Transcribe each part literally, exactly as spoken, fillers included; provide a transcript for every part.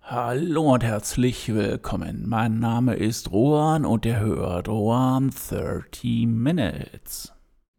Hallo und herzlich willkommen. Mein Name ist Rohan und ihr hört Rohan thirty Minutes.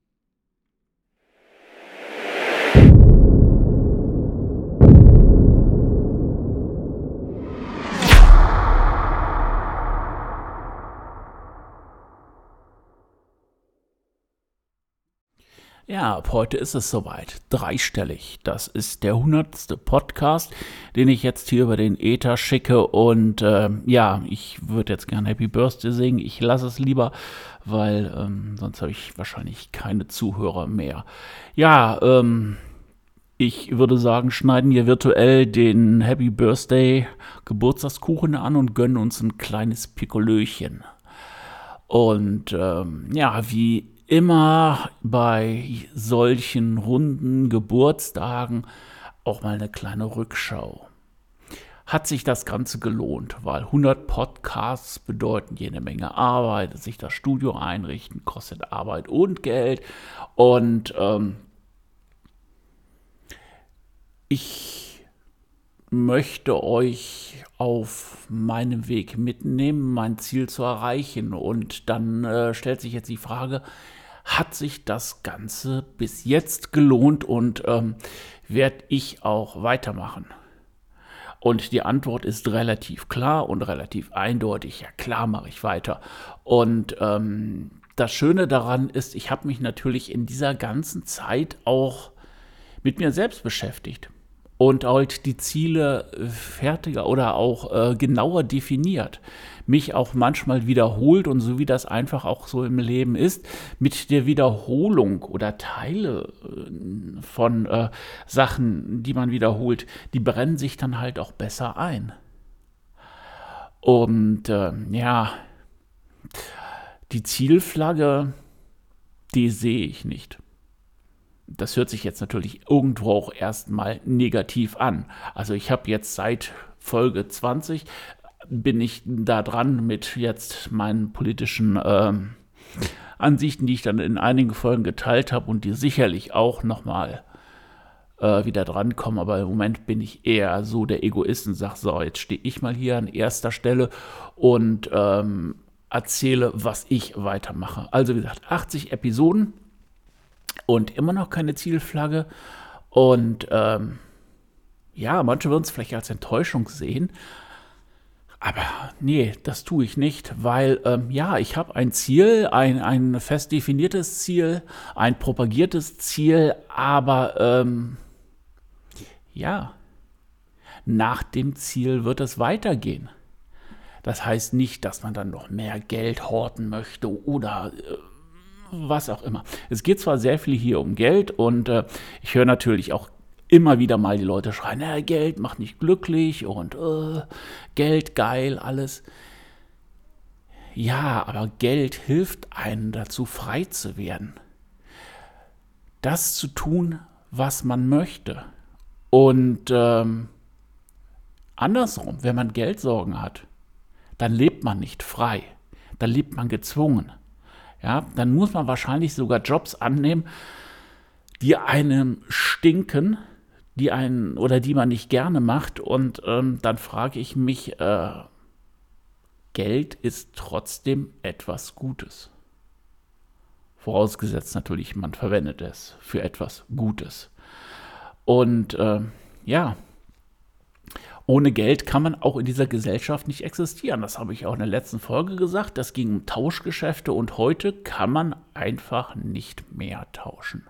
Ja, ab heute ist es soweit. Dreistellig. Das ist der hundertste Podcast, den ich jetzt hier über den Äther schicke. Und äh, ja, ich würde jetzt gerne Happy Birthday singen. Ich lasse es lieber, weil ähm, sonst habe ich wahrscheinlich keine Zuhörer mehr. Ja, ähm, ich würde sagen, schneiden wir virtuell den Happy Birthday Geburtstagskuchen an und gönnen uns ein kleines Pikolöchen. Und ähm, ja, wie immer bei solchen runden Geburtstagen auch mal eine kleine Rückschau. Hat sich das Ganze gelohnt, weil hundert Podcasts bedeuten jede Menge Arbeit, sich das Studio einrichten, kostet Arbeit und Geld. Und ähm, ich möchte euch auf meinem Weg mitnehmen, mein Ziel zu erreichen. Und dann äh, stellt sich jetzt die Frage, hat sich das Ganze bis jetzt gelohnt und ähm, werde ich auch weitermachen? Und die Antwort ist relativ klar und relativ eindeutig. Ja, klar mache ich weiter. Und ähm, das Schöne daran ist, ich habe mich natürlich in dieser ganzen Zeit auch mit mir selbst beschäftigt und halt die Ziele fertiger oder auch äh, genauer definiert. Mich auch manchmal wiederholt und so wie das einfach auch so im Leben ist, mit der Wiederholung oder Teile äh, von äh, Sachen, die man wiederholt, die brennen sich dann halt auch besser ein. Und äh, ja, die Zielflagge, die sehe ich nicht. Das hört sich jetzt natürlich irgendwo auch erstmal negativ an. Also ich habe jetzt seit Folge zwanzig bin ich da dran mit jetzt meinen politischen ähm, Ansichten, die ich dann in einigen Folgen geteilt habe und die sicherlich auch nochmal äh, wieder drankommen. Aber im Moment bin ich eher so der Egoist und sage, so, jetzt stehe ich mal hier an erster Stelle und ähm, erzähle, was ich weitermache. Also wie gesagt, achtzig Episoden. Und immer noch keine Zielflagge. Und ähm, ja, manche würden es vielleicht als Enttäuschung sehen. Aber nee, das tue ich nicht, weil ähm, ja, ich habe ein Ziel, ein, ein fest definiertes Ziel, ein propagiertes Ziel, aber ähm, ja, nach dem Ziel wird es weitergehen. Das heißt nicht, dass man dann noch mehr Geld horten möchte oder äh, was auch immer. Es geht zwar sehr viel hier um Geld und äh, ich höre natürlich auch immer wieder mal die Leute schreien, äh, Geld macht nicht glücklich und äh, Geld geil, alles. Ja, aber Geld hilft einem dazu, frei zu werden. Das zu tun, was man möchte. Und ähm, andersrum, wenn man Geldsorgen hat, dann lebt man nicht frei. Dann lebt man gezwungen. Ja, dann muss man wahrscheinlich sogar Jobs annehmen, die einem stinken, die einen oder die man nicht gerne macht. Und ähm, dann frage ich mich, äh, Geld ist trotzdem etwas Gutes. Vorausgesetzt natürlich, man verwendet es für etwas Gutes. Und äh, ja, ohne Geld kann man auch in dieser Gesellschaft nicht existieren. Das habe ich auch in der letzten Folge gesagt. Das ging um Tauschgeschäfte und heute kann man einfach nicht mehr tauschen.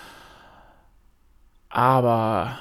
Aber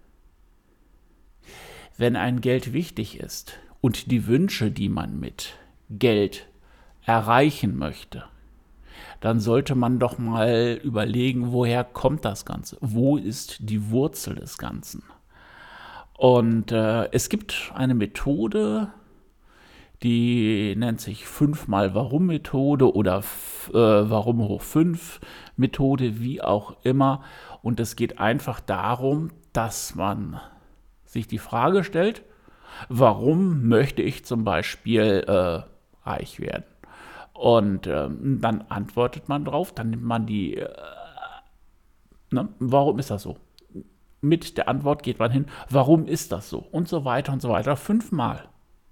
wenn ein Geld wichtig ist und die Wünsche, die man mit Geld erreichen möchte, dann sollte man doch mal überlegen, woher kommt das Ganze? Wo ist die Wurzel des Ganzen? Und äh, es gibt eine Methode, die nennt sich fünf mal Warum-Methode oder f- äh, Warum hoch fünf Methode, wie auch immer. Und es geht einfach darum, dass man sich die Frage stellt, warum möchte ich zum Beispiel äh, reich werden? Und ähm, dann antwortet man drauf, dann nimmt man die, äh, ne, warum ist das so? mit der Antwort geht man hin, warum ist das so? Und so weiter und so weiter, fünfmal.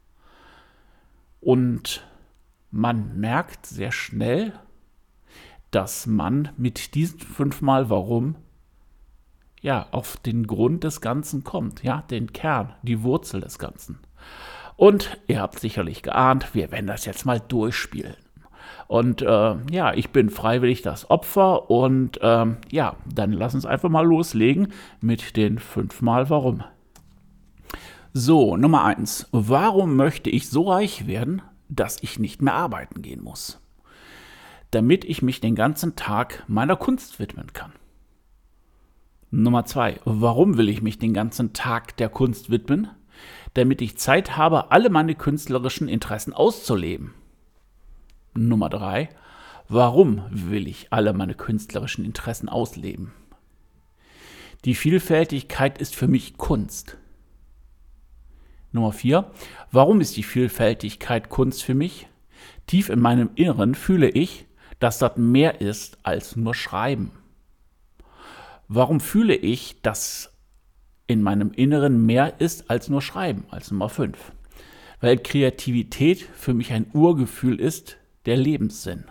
Und man merkt sehr schnell, dass man mit diesen fünfmal Warum ja auf den Grund des Ganzen kommt, ja, den Kern, die Wurzel des Ganzen. Und ihr habt sicherlich geahnt, wir werden das jetzt mal durchspielen. Und äh, ja, ich bin freiwillig das Opfer und ähm, ja, dann lass uns einfach mal loslegen mit den fünfmal Warum. So, Nummer eins. Warum möchte ich so reich werden, dass ich nicht mehr arbeiten gehen muss? Damit ich mich den ganzen Tag meiner Kunst widmen kann. Nummer zwei. Warum will ich mich den ganzen Tag der Kunst widmen? Damit ich Zeit habe, alle meine künstlerischen Interessen auszuleben. Nummer drei. Warum will ich alle meine künstlerischen Interessen ausleben? Die Vielfältigkeit ist für mich Kunst. Nummer vier. Warum ist die Vielfältigkeit Kunst für mich? Tief in meinem Inneren fühle ich, dass das mehr ist als nur Schreiben. Warum fühle ich, dass in meinem Inneren mehr ist als nur Schreiben, als Nummer fünf? Weil Kreativität für mich ein Urgefühl ist, der Lebenssinn.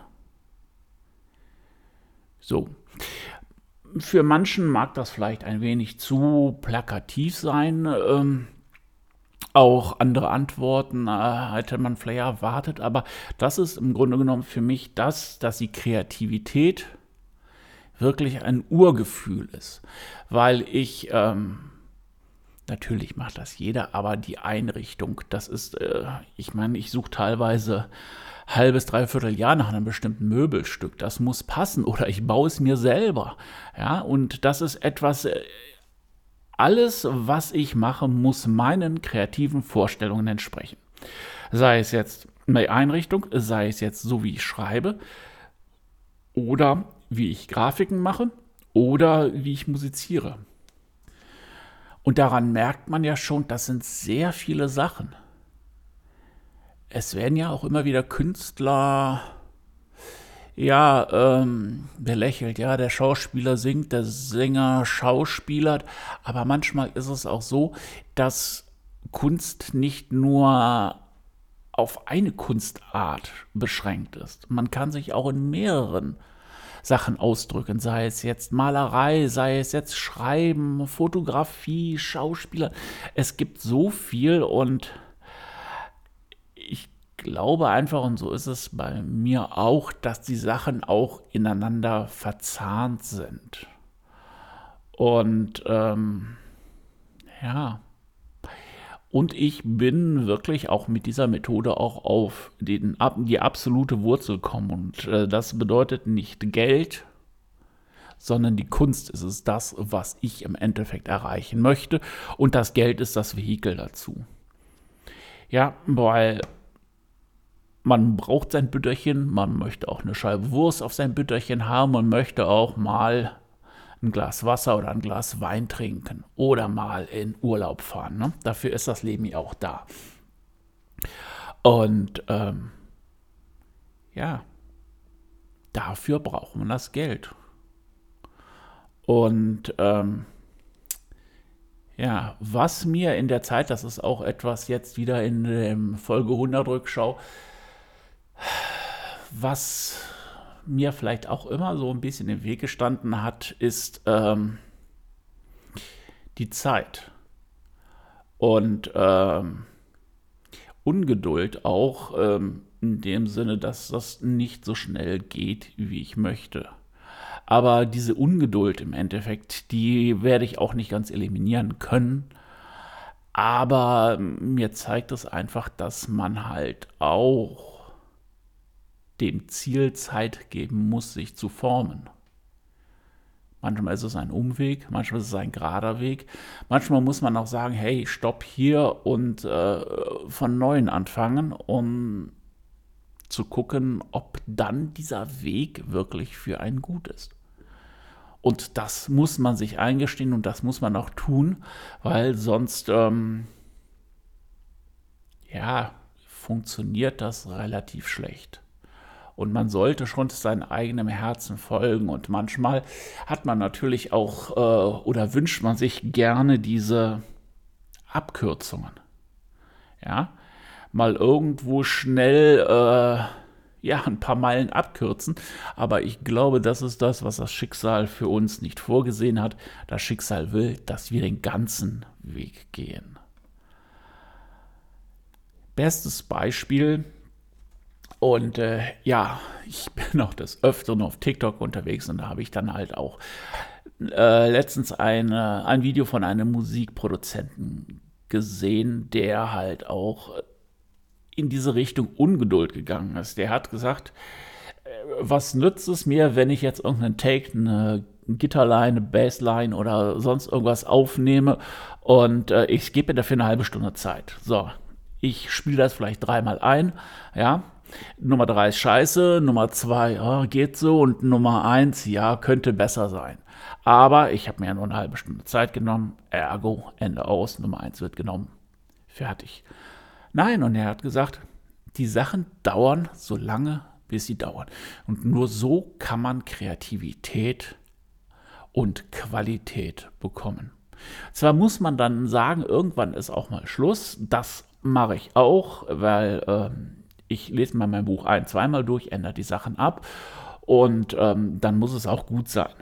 So. Für manchen mag das vielleicht ein wenig zu plakativ sein. Ähm, auch andere Antworten äh, hätte man vielleicht erwartet, aber das ist im Grunde genommen für mich das, dass die Kreativität wirklich ein Urgefühl ist. Weil ich, ähm, natürlich macht das jeder, aber die Einrichtung, das ist, äh, ich meine, ich suche teilweise halbes, dreiviertel Jahr nach einem bestimmten Möbelstück. Das muss passen oder ich baue es mir selber. Ja, und das ist etwas, alles, was ich mache, muss meinen kreativen Vorstellungen entsprechen. Sei es jetzt eine Einrichtung, sei es jetzt so, wie ich schreibe oder wie ich Grafiken mache oder wie ich musiziere. Und daran merkt man ja schon, das sind sehr viele Sachen. Es werden ja auch immer wieder Künstler, ja, ähm, belächelt. Ja, der Schauspieler singt, der Sänger schauspielert. Aber manchmal ist es auch so, dass Kunst nicht nur auf eine Kunstart beschränkt ist. Man kann sich auch in mehreren Sachen ausdrücken, sei es jetzt Malerei, sei es jetzt Schreiben, Fotografie, Schauspieler. Es gibt so viel und ich glaube einfach, und so ist es bei mir auch, dass die Sachen auch ineinander verzahnt sind. Und ähm, ja, und ich bin wirklich auch mit dieser Methode auch auf den, die absolute Wurzel gekommen. Und äh, das bedeutet nicht Geld, sondern die Kunst ist es das, was ich im Endeffekt erreichen möchte. Und das Geld ist das Vehikel dazu. Ja, weil man braucht sein Bütterchen, man möchte auch eine Scheibe Wurst auf sein Bütterchen haben, man möchte auch mal ein Glas Wasser oder ein Glas Wein trinken oder mal in Urlaub fahren. Ne? Dafür ist das Leben ja auch da. Und ähm, ja, dafür braucht man das Geld. Und ähm, ja, was mir in der Zeit, das ist auch etwas jetzt wieder in der Folge hundert Rückschau, was mir vielleicht auch immer so ein bisschen im Weg gestanden hat, ist ähm, die Zeit. Und ähm, Ungeduld auch ähm, in dem Sinne, dass das nicht so schnell geht, wie ich möchte. Aber diese Ungeduld im Endeffekt, die werde ich auch nicht ganz eliminieren können. Aber mir zeigt es einfach, dass man halt auch dem Ziel Zeit geben muss, sich zu formen. Manchmal ist es ein Umweg, manchmal ist es ein gerader Weg. Manchmal muss man auch sagen, hey, stopp hier und äh, von Neuem anfangen, um zu gucken, ob dann dieser Weg wirklich für einen gut ist. Und das muss man sich eingestehen und das muss man auch tun, weil sonst, ähm, ja, funktioniert das relativ schlecht. Und man sollte schon seinem eigenen Herzen folgen. Und manchmal hat man natürlich auch äh, oder wünscht man sich gerne diese Abkürzungen. Ja, mal irgendwo schnell äh, ja, ein paar Meilen abkürzen. Aber ich glaube, das ist das, was das Schicksal für uns nicht vorgesehen hat. Das Schicksal will, dass wir den ganzen Weg gehen. Bestes Beispiel. Und äh, ja, ich bin auch des Öfteren auf TikTok unterwegs und da habe ich dann halt auch äh, letztens eine, ein Video von einem Musikproduzenten gesehen, der halt auch in diese Richtung Ungeduld gegangen ist. Der hat gesagt, äh, was nützt es mir, wenn ich jetzt irgendeinen Take, eine Gitarrline, eine Bassline oder sonst irgendwas aufnehme und äh, ich gebe mir dafür eine halbe Stunde Zeit. So, ich spiele das vielleicht dreimal ein, ja. Nummer drei ist scheiße, Nummer zwei oh, geht so und Nummer eins, ja, könnte besser sein. Aber ich habe mir ja nur eine halbe Stunde Zeit genommen, ergo, Ende aus, Nummer eins wird genommen, fertig. Nein, und er hat gesagt, die Sachen dauern so lange, bis sie dauern. Und nur so kann man Kreativität und Qualität bekommen. Zwar muss man dann sagen, irgendwann ist auch mal Schluss, das mache ich auch, weil ähm, ich lese mal mein Buch ein-, zweimal durch, ändere die Sachen ab und ähm, dann muss es auch gut sein.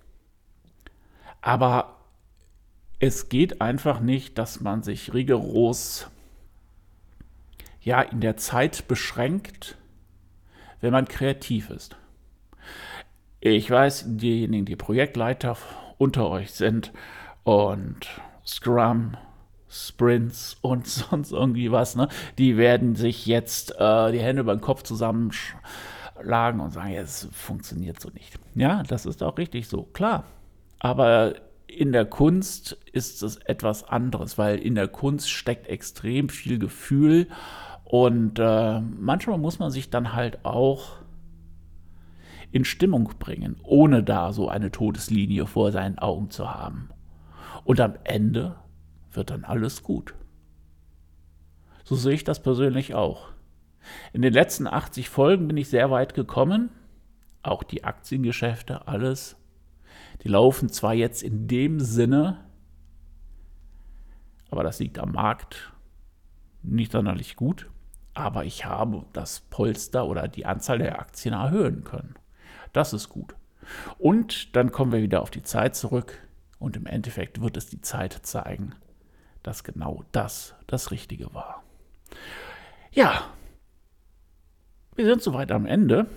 Aber es geht einfach nicht, dass man sich rigoros ja, in der Zeit beschränkt, wenn man kreativ ist. Ich weiß, diejenigen, die Projektleiter unter euch sind und Scrum, Sprints und sonst irgendwie was, ne, die werden sich jetzt äh, die Hände über den Kopf zusammenschlagen und sagen, ja, es funktioniert so nicht. Ja, das ist auch richtig so, klar. Aber in der Kunst ist es etwas anderes, weil in der Kunst steckt extrem viel Gefühl und äh, manchmal muss man sich dann halt auch in Stimmung bringen, ohne da so eine Todeslinie vor seinen Augen zu haben. Und am Ende wird dann alles gut. So sehe ich das persönlich auch. In den letzten achtzig Folgen bin ich sehr weit gekommen. Auch die Aktiengeschäfte, alles. Die laufen zwar jetzt in dem Sinne, aber das liegt am Markt, nicht sonderlich gut. Aber ich habe das Polster oder die Anzahl der Aktien erhöhen können. Das ist gut. Und dann kommen wir wieder auf die Zeit zurück. Und im Endeffekt wird es die Zeit zeigen, dass genau das das Richtige war. Ja, wir sind soweit am Ende.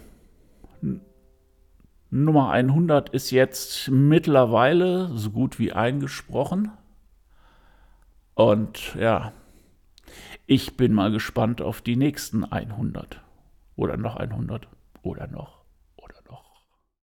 Nummer hundert ist jetzt mittlerweile so gut wie eingesprochen. Und ja, ich bin mal gespannt auf die nächsten hundert. Oder noch hundert. Oder noch. Oder noch.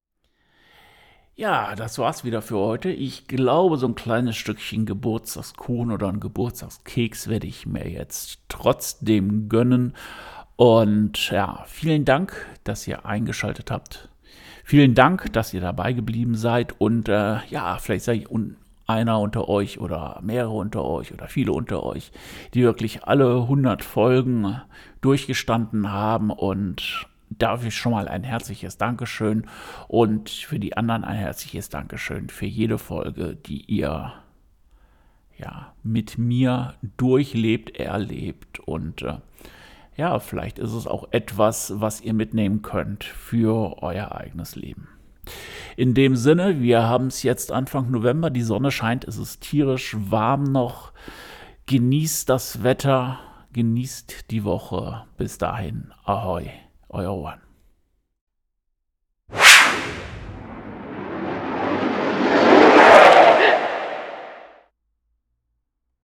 Ja, das war's wieder für heute. Ich glaube, so ein kleines Stückchen Geburtstagskuchen oder ein Geburtstagskeks werde ich mir jetzt trotzdem gönnen. Und ja, vielen Dank, dass ihr eingeschaltet habt. Vielen Dank, dass ihr dabei geblieben seid. Und äh, ja, vielleicht seid ihr un- einer unter euch oder mehrere unter euch oder viele unter euch, die wirklich alle hundert Folgen durchgestanden haben. Und dafür schon mal ein herzliches Dankeschön und für die anderen ein herzliches Dankeschön für jede Folge, die ihr ja mit mir durchlebt, erlebt und äh, ja, vielleicht ist es auch etwas, was ihr mitnehmen könnt für euer eigenes Leben. In dem Sinne, wir haben es jetzt Anfang November, die Sonne scheint, es ist tierisch warm noch. Genießt das Wetter, genießt die Woche. Bis dahin, ahoi, euer Juan.